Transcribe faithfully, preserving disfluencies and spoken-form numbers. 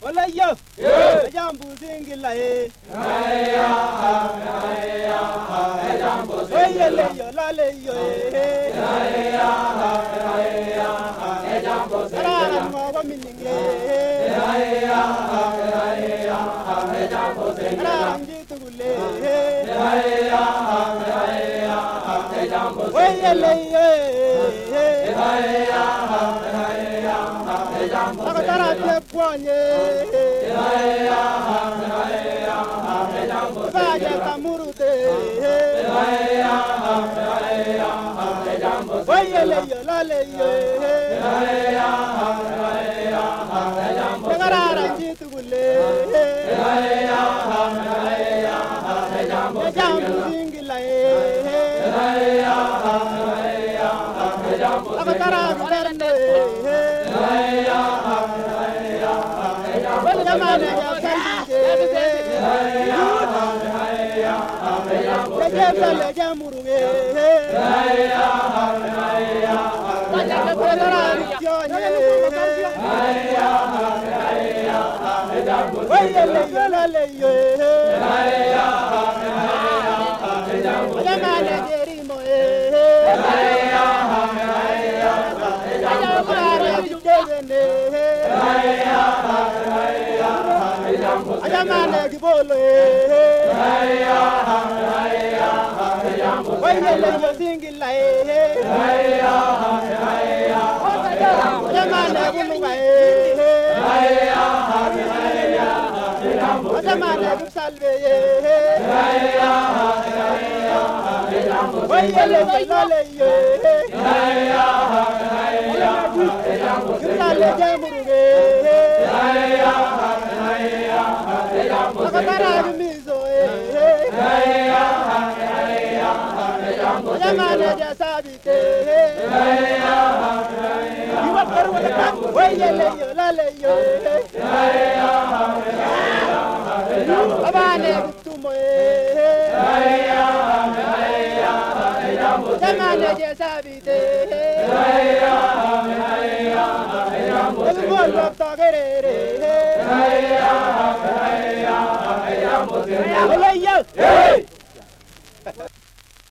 Wala yo. Jambu singila e. Jambu singila yo la le yo e. Jambu singila mo ba mininge. Jambu singila jitu gule. Jambu singila yo. Ako tara te puanye. Vaja kamurute. Oye le yo la le yo. Tegarara jitu gule. Jambu singila e. Ako tara berne. Jamane ya kalije. Jebele jamuruge. Oye le yo la le yo. Jamane jerimo e. Ajamane gibolo e. Oye le yo singila e. Ajamane guluga e. Ajamane gsalve e. Oye le yo le yo. Gsalve jamuruge. Akatara mizo e. Jamane ja sabite. Iwa karu wala ka. Oye le yo la le yo. Abane tumo e. Jamane ja sabite. Elu bol bakta gerere. Hey!